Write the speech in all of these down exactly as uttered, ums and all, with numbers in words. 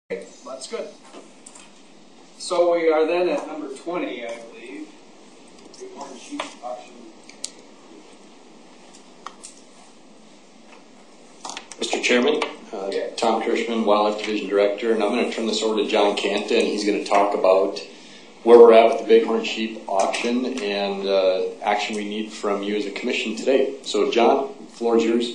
That's good. So we are then at number twenty, I believe. Bighorn sheep auction. Mister Chairman, uh, Tom Kirschman, Wildlife Division Director, and I'm going to turn this over to John Canta, and he's going to talk about where we're at with the Bighorn sheep auction and uh, action we need from you as a commission today. So, John, the floor is yours.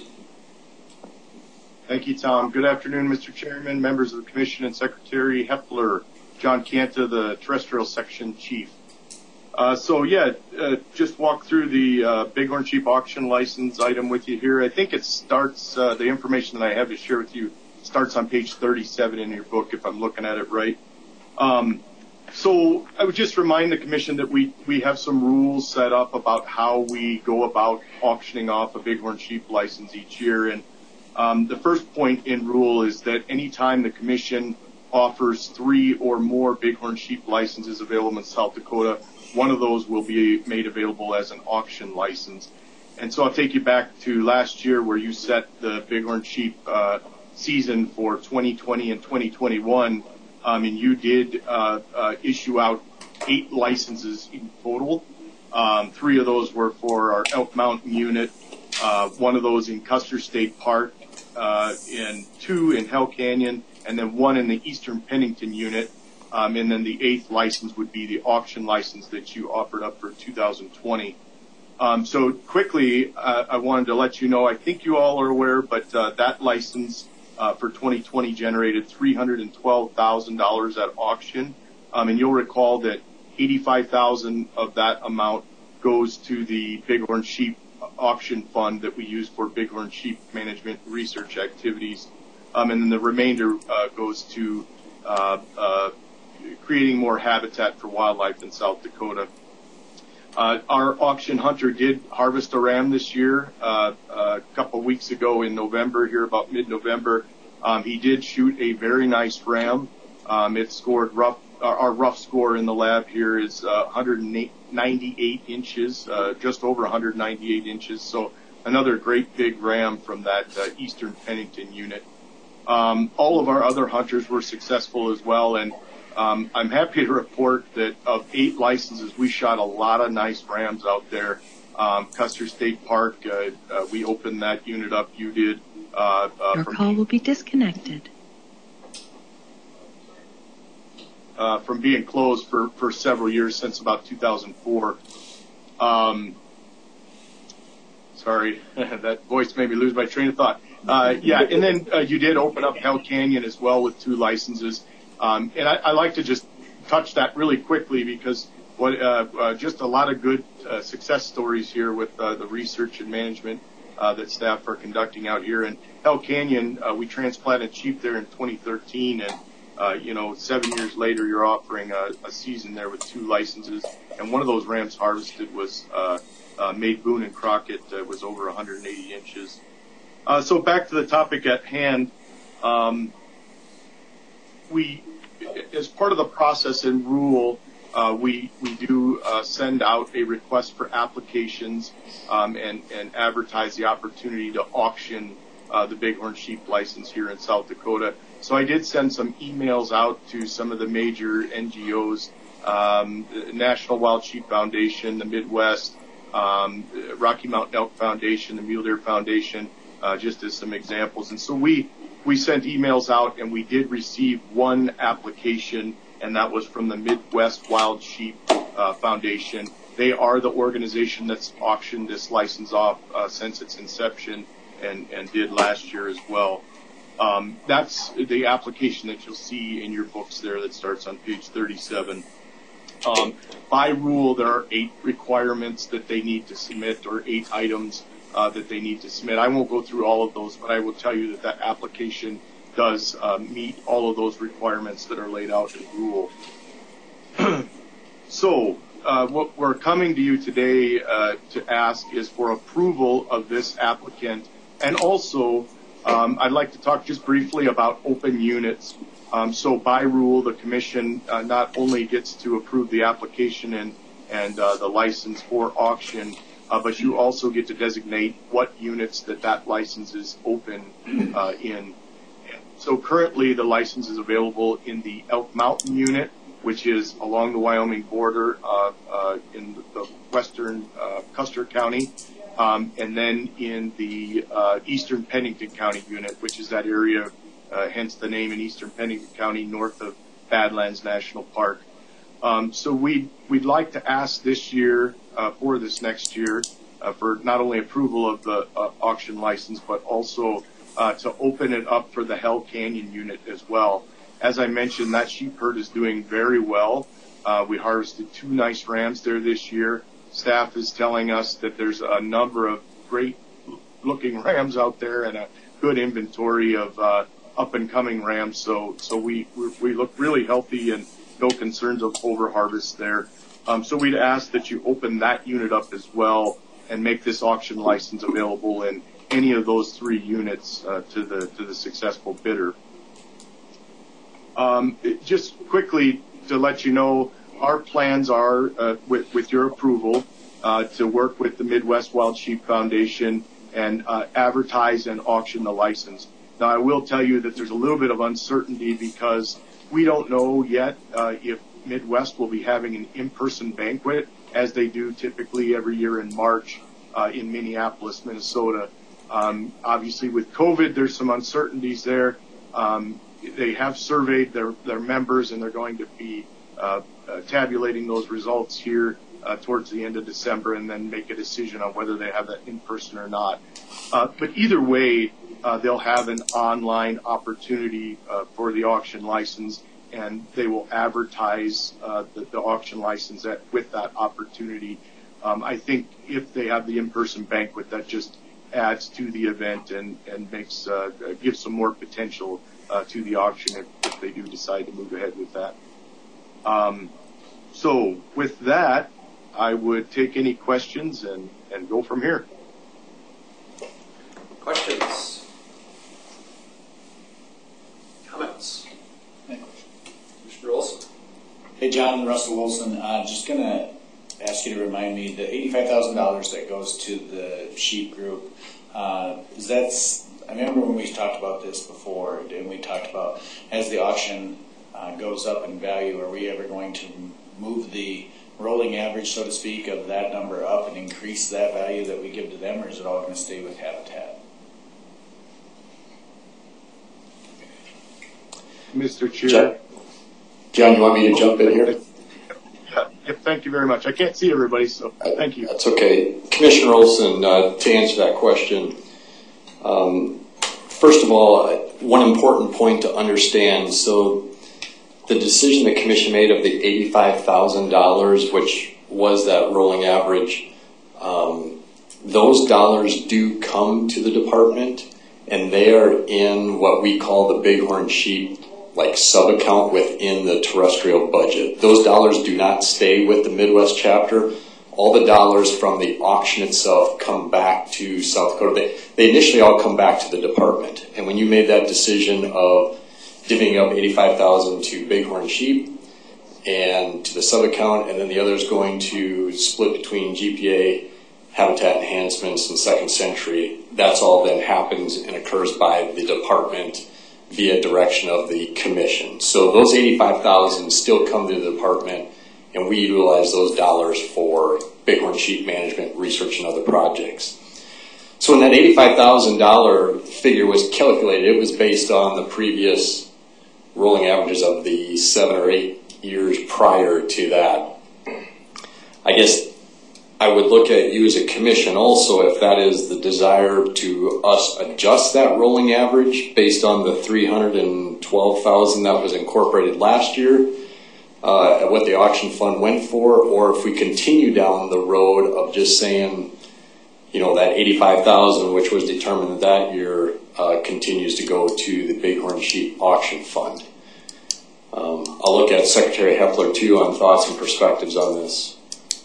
Thank you, Tom. Good afternoon, Mister Chairman, members of the Commission, and Secretary Hepler. John Canta, the Terrestrial Section Chief. Uh, so, yeah, uh, just walk through the uh, Bighorn sheep auction license item with you here. I think it starts, uh, the information that I have to share with you starts on page thirty-seven in your book, if I'm looking at it right. Um, so I would just remind the Commission that we, we have some rules set up about how we go about auctioning off a Bighorn sheep license each year. And Um, the first point in rule is that anytime the Commission offers three or more Bighorn sheep licenses available in South Dakota, one of those will be made available as an auction license. And so I'll take you back to last year where you set the Bighorn sheep uh, season for twenty twenty and twenty twenty-one, um, and you did uh, uh, issue out eight licenses in total. Um, three of those were for our Elk Mountain unit, uh, one of those in Custer State Park, Uh, and two in Hell Canyon, and then one in the Eastern Pennington unit. Um, and then the eighth license would be the auction license that you offered up for two thousand twenty. Um, so quickly, uh, I wanted to let you know, I think you all are aware, but uh, that license uh, for twenty twenty generated three hundred twelve thousand dollars at auction. Um, and you'll recall that eighty-five thousand dollars of that amount goes to the Bighorn sheep auction fund that we use for Bighorn sheep management research activities. Um, and then the remainder uh, goes to uh, uh, creating more habitat for wildlife in South Dakota. Uh, our auction hunter did harvest a ram this year, uh, a couple of weeks ago in November, here about mid-November. Um, he did shoot a very nice ram. Um, it scored rough. Our, our rough score in the lab here is uh, one hundred ninety-eight inches, uh, just over one hundred ninety-eight inches. So another great big ram from that uh, Eastern Pennington unit. Um, all of our other hunters were successful as well, and um, I'm happy to report that of eight licenses, we shot a lot of nice rams out there. Um, Custer State Park, uh, uh, we opened that unit up. You did. Uh, uh, Your call will be disconnected. Uh, from being closed for, for several years since about two thousand four. Um, sorry, that voice made me lose my train of thought. Uh, yeah, and then uh, you did open up Hell Canyon as well with two licenses. Um, and I, I like to just touch that really quickly because what uh, uh, just a lot of good uh, success stories here with uh, the research and management uh, that staff are conducting out here. And Hell Canyon, uh, we transplanted sheep there in twenty thirteen, and Uh, you know, seven years later, you're offering a, a season there with two licenses, and one of those rams harvested was uh, uh, made Boone and Crockett, uh, was over one hundred eighty inches. Uh, so back to the topic at hand, um, we, as part of the process and rule, uh, we we do uh, send out a request for applications um, and and advertise the opportunity to auction uh, the Bighorn sheep license here in South Dakota. So I did send some emails out to some of the major N G Os, um, the National Wild Sheep Foundation, the Midwest, um, Rocky Mountain Elk Foundation, the Mule Deer Foundation, uh, just as some examples. And so we, we sent emails out, and we did receive one application, and that was from the Midwest Wild Sheep uh, Foundation. They are the organization that's auctioned this license off uh, since its inception and, and did last year as well. Um, that's the application that you'll see in your books there that starts on page thirty-seven. Um, by rule, there are eight requirements that they need to submit, or eight items uh, that they need to submit. I won't go through all of those, but I will tell you that that application does uh, meet all of those requirements that are laid out in rule. So uh, what we're coming to you today uh, to ask is for approval of this applicant, and also Um, I'd like to talk just briefly about open units. Um, so by rule, the commission uh, not only gets to approve the application and, and uh, the license for auction, uh, but you also get to designate what units that that license is open uh, in. so currently the license is available in the Elk Mountain unit, which is along the Wyoming border uh, uh, in the western uh, Custer County, um, and then in the uh, eastern Pennington County unit, which is that area, uh, hence the name in eastern Pennington County, north of Badlands National Park. Um, so we, we'd like to ask this year, uh, for this next year, uh, for not only approval of the uh, auction license, but also uh, to open it up for the Hell Canyon unit as well. As I mentioned, that sheep herd is doing very well. Uh, we harvested two nice rams there this year. Staff is telling us that there's a number of great looking rams out there and a good inventory of uh, up and coming rams. So, so we, we, we look really healthy and no concerns of over harvest there. Um, so we'd ask that you open that unit up as well and make this auction license available in any of those three units uh, to the to the successful bidder. Um, it, just quickly to let you know, our plans are, uh, with, with your approval, uh, to work with the Midwest Wild Sheep Foundation and uh, advertise and auction the license. Now, I will tell you that there's a little bit of uncertainty because we don't know yet uh, if Midwest will be having an in-person banquet, as they do typically every year in March uh, in Minneapolis, Minnesota. Um, obviously, with COVID, there's some uncertainties there. Um, they have surveyed their, their members, and they're going to be uh, uh, tabulating those results here uh, towards the end of December, and then make a decision on whether they have that in person or not. Uh, but either way, uh, they'll have an online opportunity uh, for the auction license, and they will advertise uh, the, the auction license at, with that opportunity. Um, I think if they have the in-person banquet, that just adds to the event and, and makes uh, gives some more potential uh, to the auction if, if they do decide to move ahead with that. Um, so with that, I would take any questions and, and go from here. Questions? Comments? Mister Olson? Hey, John, Russell Wilson. Uh, just going to ask you to remind me, the eighty-five thousand dollars that goes to the sheep group, uh, is that's, I remember when we talked about this before, and we talked about as the auction uh, goes up in value, are we ever going to move the rolling average, so to speak, of that number up and increase that value that we give to them, or is it all going to stay with Habitat? Mister Chair. John, John, you want me to jump in here? Yeah, yep, thank you very much. I can't see everybody, so thank you. That's okay. Commissioner Olson, uh, to answer that question, um, first of all, one important point to understand. So the decision the commission made of the eighty-five thousand dollars, which was that rolling average, um, those dollars do come to the department, and they are in what we call the Bighorn Sheep like sub-account within the terrestrial budget. Those dollars do not stay with the Midwest chapter. All the dollars from the auction itself come back to South Dakota. They, they initially all come back to the department. And when you made that decision of divvying up eighty-five thousand dollars to Bighorn Sheep and to the sub-account, and then the others going to split between G P A, Habitat Enhancements, and Second Century, that's all then happens and occurs by the department via direction of the commission. So those eighty-five thousand dollars still come to the department, and we utilize those dollars for Bighorn Sheep management, research, and other projects. So when that eighty-five thousand dollars figure was calculated, it was based on the previous rolling averages of the seven or eight years prior to that. I guess I would look at you as a commission also if that is the desire to us adjust that rolling average based on the three hundred twelve thousand that was incorporated last year, uh, at what the auction fund went for, or if we continue down the road of just saying, you know, that eighty-five thousand, which was determined that year, uh, continues to go to the Bighorn Sheep auction fund. Um, I'll look at Secretary Hepler too on thoughts and perspectives on this.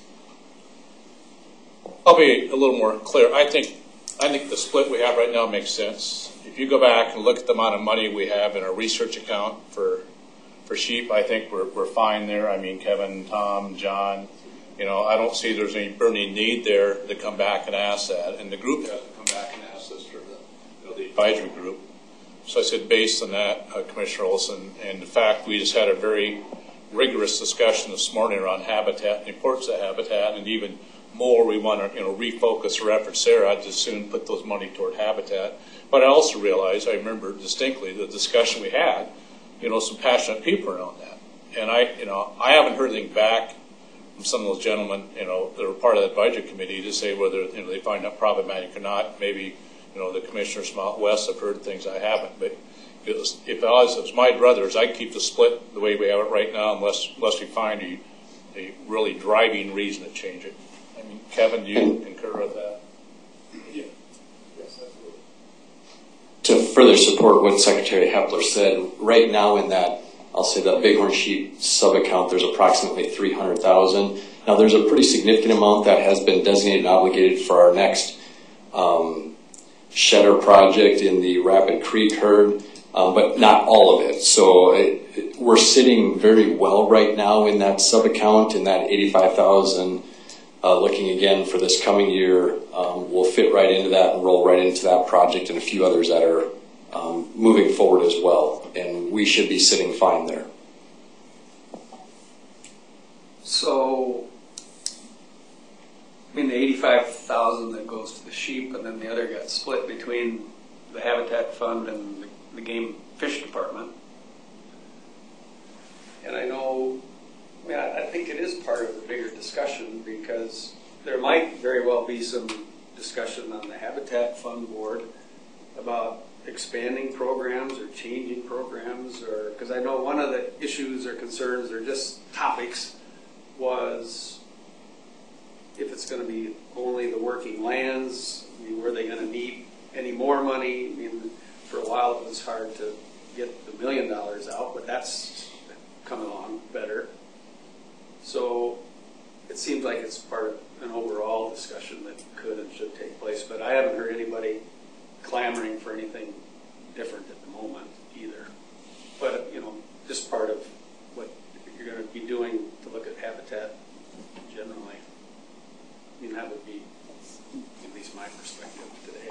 I'll be a little more clear. I think I think the split we have right now makes sense. If you go back and look at the amount of money we have in our research account for for sheep, I think we're we're fine there. I mean, Kevin, Tom, John, you know, I don't see there's any burning need there to come back and ask that. And the group has to come back and ask this for the, you know, the advisory group. So I said, based on that, uh, Commissioner Olson, and in fact, we just had a very rigorous discussion this morning around habitat and the importance of habitat, and even more, we want to, you know, refocus our efforts there. I'd just soon put those money toward habitat. But I also realized, I remember distinctly the discussion we had, you know, some passionate people around that. And I, you know, I haven't heard anything back from some of those gentlemen, you know, that were part of that budget committee to say whether, you know, they find that problematic or not. Maybe, you know, the commissioners from out west have heard things I haven't. But it was, if I was, it was my druthers, I'd keep the split the way we have it right now, unless unless we find a, a really driving reason to change it. I mean, Kevin, do you and, concur with that? Yeah. Yes, absolutely. To further support what Secretary Hepler said, right now in that, I'll say that Bighorn Sheep sub-account, there's approximately three hundred thousand. Now, there's a pretty significant amount that has been designated and obligated for our next um, shedder project in the Rapid Creek herd, um, but not all of it. So it, it, we're sitting very well right now in that sub-account, in that eighty-five thousand. Uh, looking again for this coming year, um, we'll fit right into that and roll right into that project and a few others that are um, moving forward as well. And we should be sitting fine there. So, I mean, the eighty-five thousand that goes to the sheep, and then the other got split between the Habitat Fund and the, the Game Fish Department. And I know, I mean, I, I think it is part of the bigger discussion, because there might very well be some discussion on the Habitat Fund board about expanding programs or changing programs, or because I know one of the issues or concerns or just topics was if it's going to be only the working lands. I mean, were they going to need any more money? I mean, for a while it was hard to get the million dollars out, but that's coming along better. So it seems like it's part of an overall discussion that could and should take place, but I haven't heard anybody clamoring for anything different at the moment either. But, you know, just part of what you're going to be doing to look at habitat generally. I mean, that would be at least my perspective today.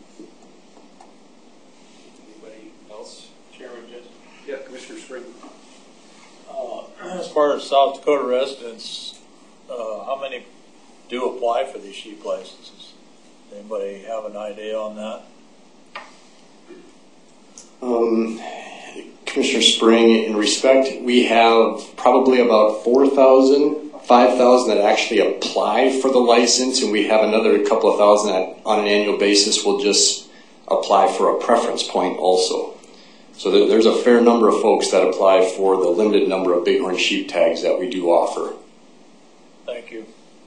Anybody else? Chairman, just Yeah, Commissioner Spring. uh, as far as South Dakota residents, uh, how many do apply for these sheep licenses? Anybody have an idea on that? Um, Commissioner Spring, in respect, we have probably about four thousand, five thousand that actually apply for the license, and we have another couple of thousand that on an annual basis will just apply for a preference point also. So there's a fair number of folks that apply for the limited number of bighorn sheep tags that we do offer. Thank you.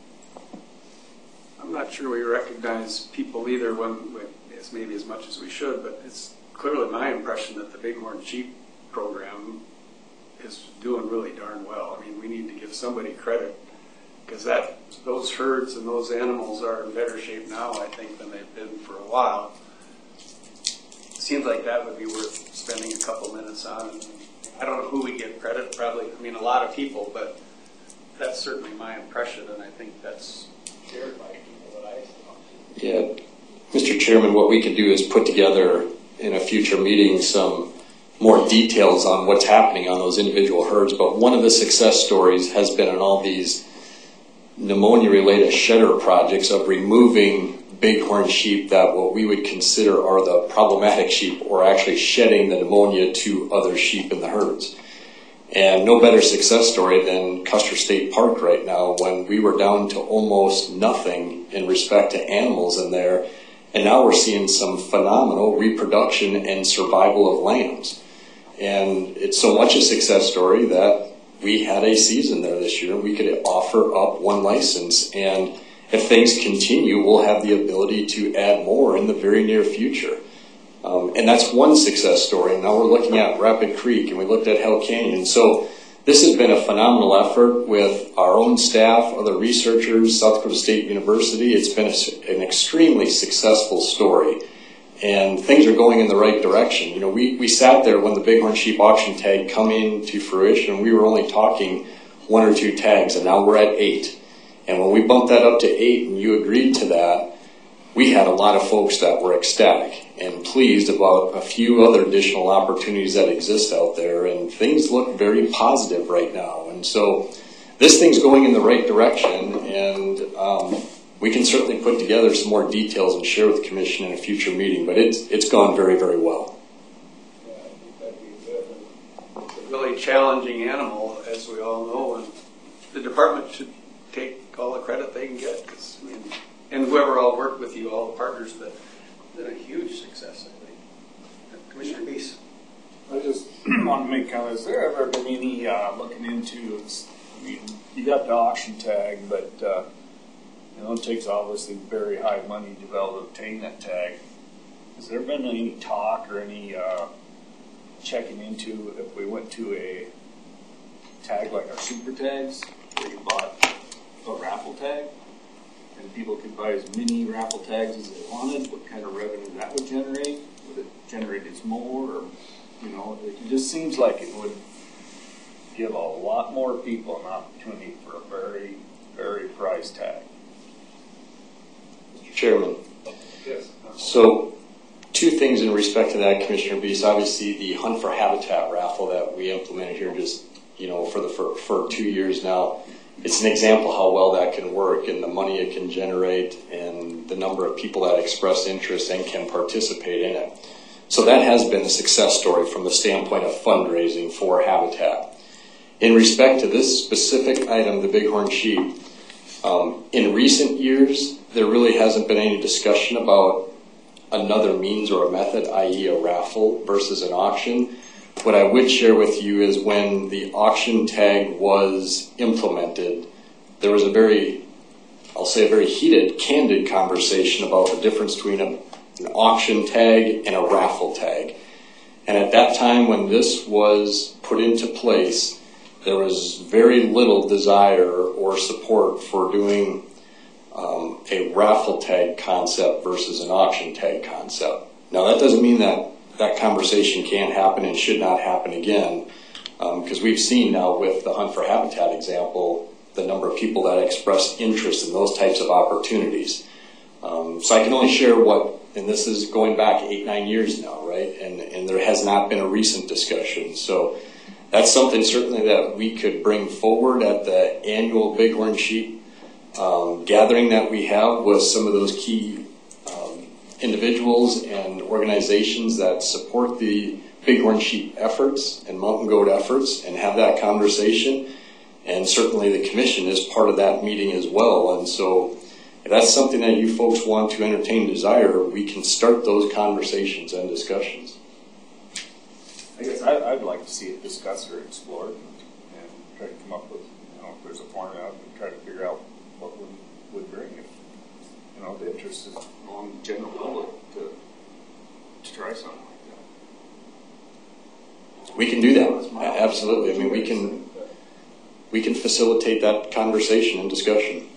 I'm not sure we recognize people either, when, as maybe as much as we should, but it's clearly my impression that the Bighorn Sheep program is doing really darn well. I mean, we need to give somebody credit, because that those herds and those animals are in better shape now, I think, than they've been for a while. It seems like that would be worth spending a couple minutes on. And I don't know who we give credit, probably, I mean, a lot of people, but that's certainly my impression, and I think that's shared by people that I talk to. Yeah, Mister Chairman, what we could do is put together in a future meeting some more details on what's happening on those individual herds. But one of the success stories has been in all these pneumonia-related shedder projects of removing bighorn sheep that what we would consider are the problematic sheep, or actually shedding the pneumonia to other sheep in the herds. And no better success story than Custer State Park right now, when we were down to almost nothing in respect to animals in there. And now we're seeing some phenomenal reproduction and survival of lambs. And it's so much a success story that we had a season there this year. We could offer up one license. And if things continue, we'll have the ability to add more in the very near future. Um, and that's one success story. Now we're looking at Rapid Creek, and we looked at Hell Canyon. So this has been a phenomenal effort with our own staff, other researchers, South Dakota State University. It's been a, an extremely successful story, and things are going in the right direction. You know, we, we sat there when the bighorn sheep auction tag come into fruition, and we were only talking one or two tags, and now we're at eight. And when we bumped that up to eight and you agreed to that, we had a lot of folks that were ecstatic and pleased about a few other additional opportunities that exist out there, and things look very positive right now. And so this thing's going in the right direction, and um, we can certainly put together some more details and share with the commission in a future meeting, but it's, it's gone very, very well. Yeah, I think that'd be good. It's a really challenging animal, as we all know, and the department should take all the credit they can get, because I mean, and whoever all worked with you, all the partners, but it's been a huge success, I think. Commissioner Beese. I just want to make comments. Has there ever been any uh, looking into, I mean, you got the auction tag, but uh, you know, it takes obviously very high money to be able to obtain that tag. Has there been any talk or any uh, checking into if we went to a tag like our super tags, where you bought a raffle tag, and people could buy as many raffle tags as they wanted, what kind of revenue that would generate? Would it generate as more? Or, you know, it just seems like it would give a lot more people an opportunity for a very, very price tag. Mister Chairman. Yes. So, two things in respect to that, Commissioner Beese. Obviously, the Hunt for Habitat raffle that we implemented here just, you know, for the for, for two years now. It's an example how well that can work and the money it can generate and the number of people that express interest and can participate in it. So that has been a success story from the standpoint of fundraising for Habitat. In respect to this specific item, the bighorn sheep, um, in recent years, there really hasn't been any discussion about another means or a method, that is a raffle versus an auction. What I would share with you is when the auction tag was implemented, there was a very, I'll say a very heated, candid conversation about the difference between a, an auction tag and a raffle tag. And at that time when this was put into place, there was very little desire or support for doing um, a raffle tag concept versus an auction tag concept. Now that doesn't mean that that conversation can't happen and should not happen again, because um, we've seen now with the Hunt for Habitat example, the number of people that express interest in those types of opportunities. Um, so I can only share what, and this is going back eight, nine years now, right? And, and there has not been a recent discussion. So that's something certainly that we could bring forward at the annual Bighorn Sheep um, gathering that we have with some of those key individuals and organizations that support the bighorn sheep efforts and mountain goat efforts, and have that conversation. And certainly the commission is part of that meeting as well. And so if that's something that you folks want to entertain and desire, we can start those conversations and discussions. I guess I, I'd like to see it discussed or explored and, and try to come up with, you know, if there's a formula, and try to figure out what would, would bring if, you know, the interest is on the general public to, to try something like that. We can do that. Absolutely. I mean, we can we can facilitate that conversation and discussion.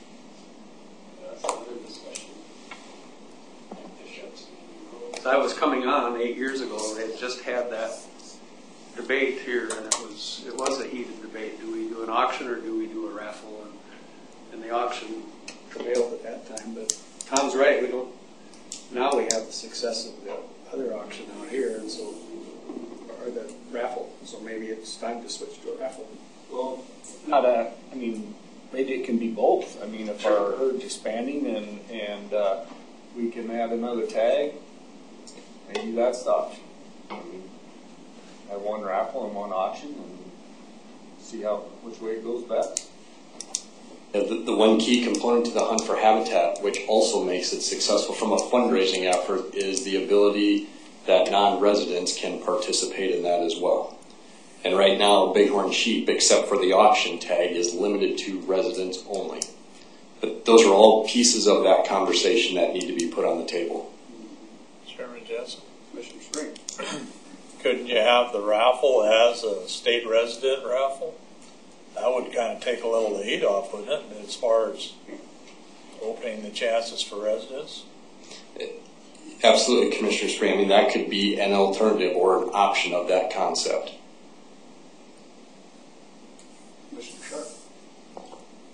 I was coming on eight years ago. They had just had that debate here, and it was it was a heated debate. Do we do an auction or do we do a raffle? And, and the auction prevailed at that time. But Tom's right. We don't. Now we have the success of the other auction out here, and so or the raffle. So maybe it's time to switch to a raffle. Well, not a, I mean, maybe it can be both. I mean, if our herd's expanding and, and uh, we can add another tag, maybe that's the option. I mean, have one raffle and one auction and see how, which way it goes best. Yeah, the, the one key component to the Hunt for Habitat, which also makes it successful from a fundraising effort, is the ability that non-residents can participate in that as well. And right now, bighorn sheep, except for the auction tag, is limited to residents only. But those are all pieces of that conversation that need to be put on the table. Chairman Jensen, Commissioner Spring. couldn't you have the raffle as a state resident raffle? That would kind of take a little of the heat off, wouldn't it, as far as opening the chances for residents? Absolutely, Commissioner Spring. I mean, that could be an alternative or an option of that concept. Commissioner Sharp. I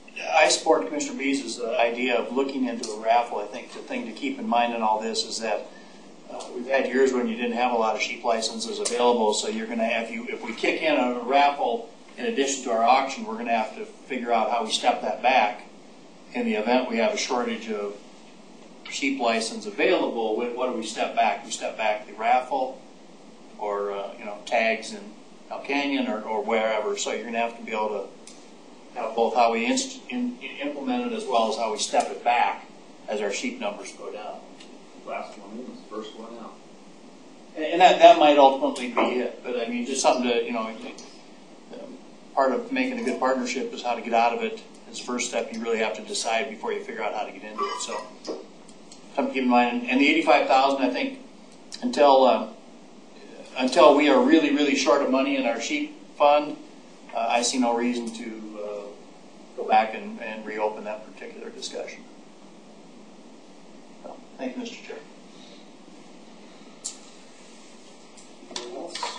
I support Commissioner Bees' uh, idea of looking into a raffle. I think the thing to keep in mind in all this is that uh, we've had years when you didn't have a lot of sheep licenses available, so you're going to have, you, if we kick in a raffle in addition to our auction, we're going to have to figure out how we step that back. In the event we have a shortage of sheep license available, what, what do we step back? We step back the raffle or, uh, you know, tags in El Canyon or, or wherever. So you're going to have to be able to have both how we inst- in, implement it as well as how we step it back as our sheep numbers go down. Last one in was the first one out. And, and that, that might ultimately be it. But I mean, just something to, you know, um, part of making a good partnership is how to get out of it. As the first step, you really have to decide before you figure out how to get into it. So something to keep in mind. And the eighty-five thousand dollars, I think, until uh, until we are really, really short of money in our sheep fund, uh, I see no reason to uh, go back and, and reopen that particular discussion. So, thank you, Mister Chair. Anyone else?